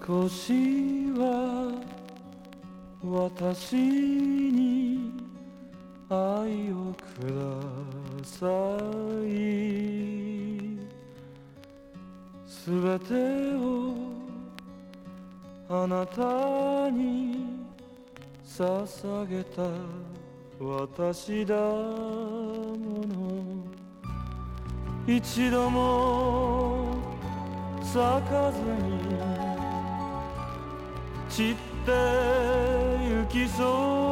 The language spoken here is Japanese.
少しは私に愛をください。すべてをあなたに捧げた私だもの。一度も咲かずに散ってゆきそう